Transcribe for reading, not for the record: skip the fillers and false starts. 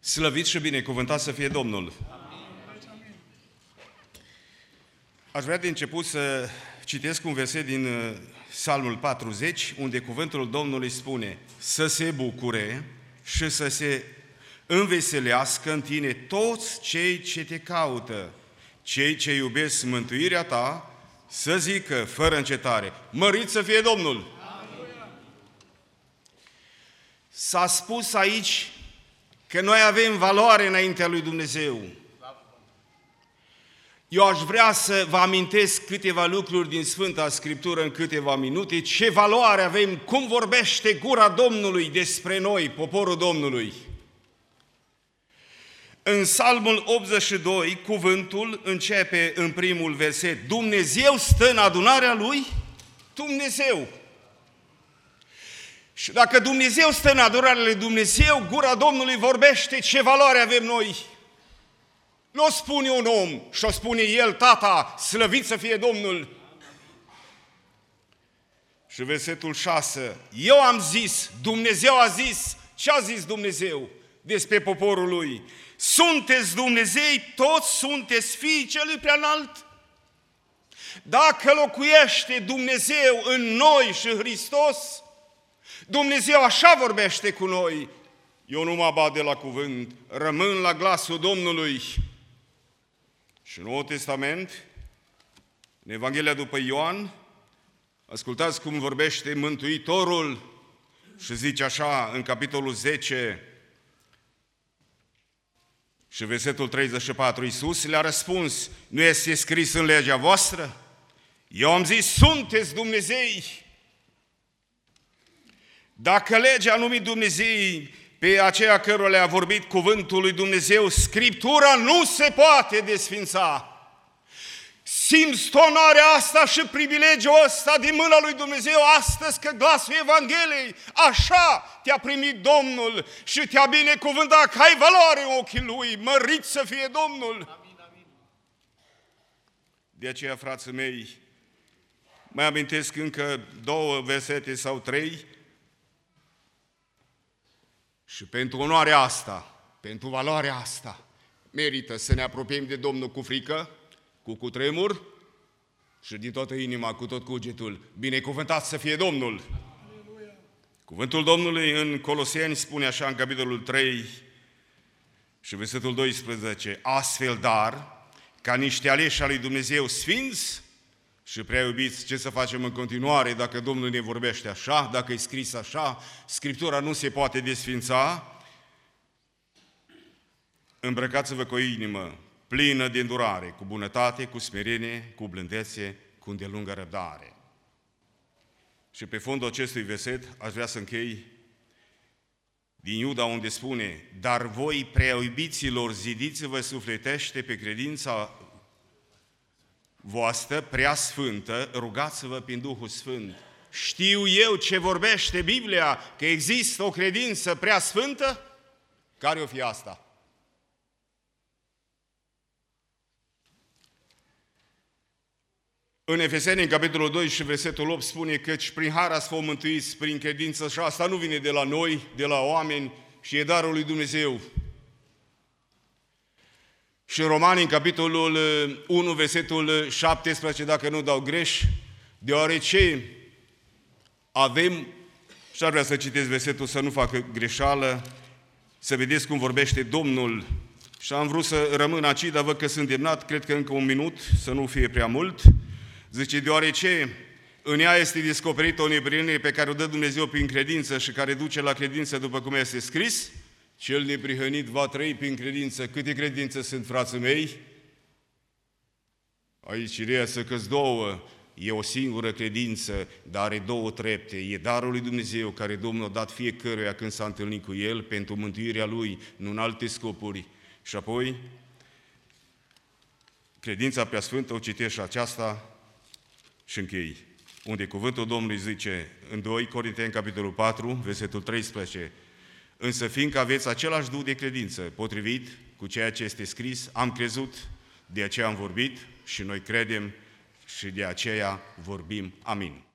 Slăvit și binecuvântat să fie Domnul! Aș vrea de început să citesc un verset din Psalmul 40, unde cuvântul Domnului spune: să se bucure și să se înveselească în tine toți cei ce te caută, cei ce iubesc mântuirea ta, să zică fără încetare: mărit să fie Domnul! S-a spus aici că noi avem valoare înaintea lui Dumnezeu. Eu aș vrea să vă amintesc câteva lucruri din Sfânta Scriptură în câteva minute, ce valoare avem, cum vorbește gura Domnului despre noi, poporul Domnului. În Psalmul 82, cuvântul începe în primul verset: Dumnezeu stă în adunarea Lui, Dumnezeu. Și dacă Dumnezeu stă în adorarea lui Dumnezeu, gura Domnului vorbește ce valoare avem noi. Nu o spune un om și o spune el: Tata, slăvit să fie Domnul. Și versetul 6, eu am zis, Dumnezeu a zis. Ce a zis Dumnezeu despre poporul Lui? Sunteți Dumnezei, toți sunteți fiii Celui Preanalt. Dacă locuiește Dumnezeu în noi și în Hristos, Dumnezeu așa vorbește cu noi: eu nu mă abat de la cuvânt, rămân la glasul Domnului. Și în Noul Testament, în Evanghelia după Ioan, ascultați cum vorbește Mântuitorul și zice așa în capitolul 10 și versetul 34, Iisus le-a răspuns: nu este scris în legea voastră? Eu am zis, sunteți Dumnezei. Dacă legea a numit Dumnezei pe aceea cărora le-a vorbit cuvântul lui Dumnezeu, Scriptura nu se poate desfința. Simți onarea asta și privilegiul ăsta din mâna lui Dumnezeu astăzi, că glasul Evangheliei așa te-a primit Domnul și te-a binecuvântat, că ai valoare în ochii Lui. Mărit să fie Domnul! Amin, amin. De aceea, frații mei, mai amintesc încă 2 versete sau 3, și pentru onoarea asta, pentru valoarea asta, merită să ne apropiem de Domnul cu frică, cu cutremur și din toată inima, cu tot cugetul. Binecuvântat să fie Domnul! Aleluia. Cuvântul Domnului în Coloseni spune așa în capitolul 3 și versetul 12: astfel, dar, ca niște aleși al lui Dumnezeu sfinți și prea iubiți, ce să facem în continuare dacă Domnul ne vorbește așa, dacă e scris așa, Scriptura nu se poate desfința? Îmbrăcați-vă cu o inimă plină de îndurare, cu bunătate, cu smerenie, cu blândețe, cu îndelungă răbdare. Și pe fondul acestui verset aș vrea să închei din Iuda, unde spune: dar voi, prea iubiților, zidiți-vă sufletește pe credința voastră prea sfântă, rugați-vă prin Duhul Sfânt. Știu eu ce vorbește Biblia, că există o credință prea sfântă? Care o fi asta? În Efeseni, în capitolul 2 și versetul 8 spune: căci prin har ați fost mântuiți prin credință, și asta nu vine de la noi, de la oameni, și e darul lui Dumnezeu. Și în Romani, în capitolul 1, versetul 17, dacă nu dau greș, deoarece avem, și ar vrea să citesc versetul să nu facă greșeală, să vedeți cum vorbește Domnul. Și am vrut să rămân aici, dar văd că sunt demnat, cred că încă un minut, să nu fie prea mult. Zice: deoarece în ea este descoperită o neprihănire pe care o dă Dumnezeu prin credință și care duce la credință, după cum este scris: cel neprihănit va trăi prin credință. Câte credințe sunt, frații mei? Aici reiasă că-s 2, e o singură credință, dar are 2 trepte. E darul lui Dumnezeu care Domnul a dat fiecăruia când s-a întâlnit cu El pentru mântuirea Lui, nu în alte scopuri. Și apoi, credința preasfântă, o citesc și aceasta și închei, unde cuvântul Domnului zice în 2 Corinteni, capitolul 4, versetul 13: însă fiindcă aveți același duh de credință, potrivit cu ceea ce este scris, am crezut, de aceea am vorbit și noi credem și de aceea vorbim. Amin.